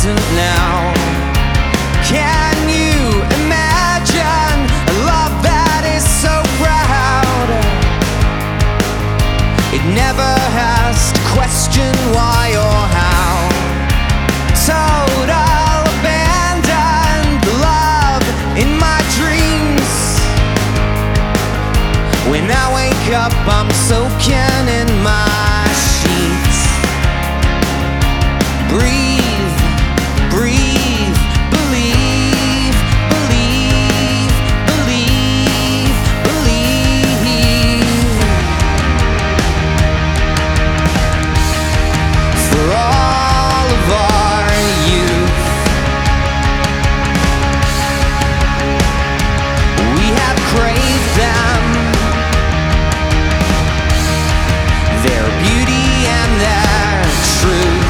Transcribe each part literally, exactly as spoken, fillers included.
isn't now. Can you imagine a love that is so proud? It never has to question why or how. Total abandoned love in my dreams. When I wake up, I'm soaking in my sheets. Breathe, breathe, believe, believe, believe, believe. For all of our youth, we have craved them, their beauty and their truth.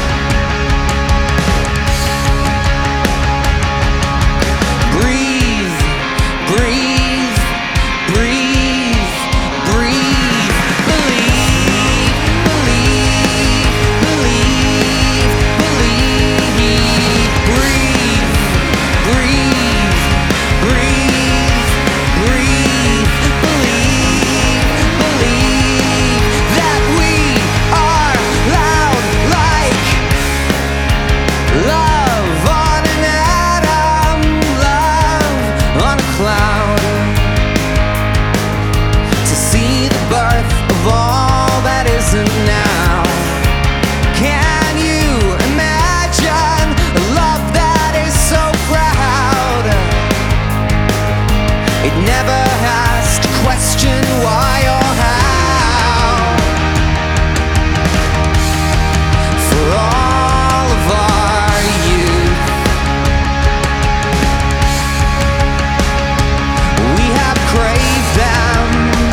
Breathe, breathe, breathe, breathe. Believe, believe, believe, believe. Breathe, breathe, breathe, breathe. Believe, believe that we are loud like love on an atom, love on a cloud. To see the birth of all that isn't now. Can you imagine a love that is so proud? It never has to question why or how. For all of our youth, we have craved them,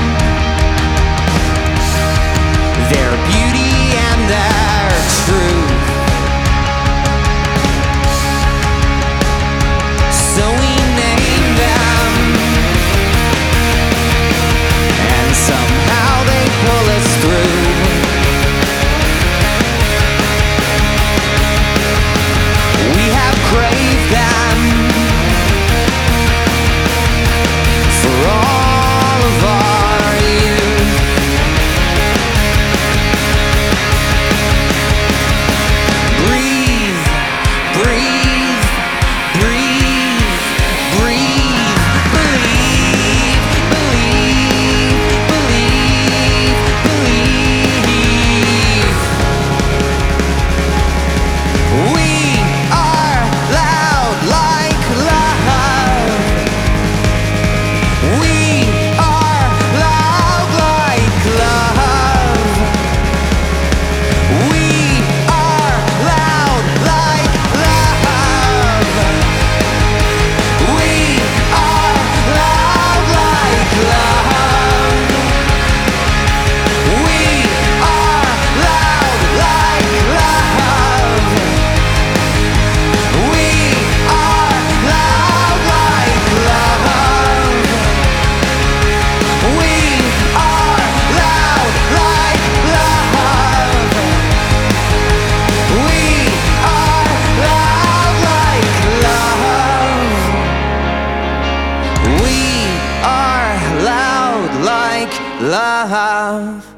their beauty and their truth. So we name them, and somehow they pull us through. We have craved them for all of our youth. Breathe, breathe, breathe, breathe. Believe, believe, believe, believe. We are loud like love. We are loud like love. We are loud like love. We are loud like love. We are loud like love. We are loud like love. We are loud like love. We are loud like love. We are loud like love.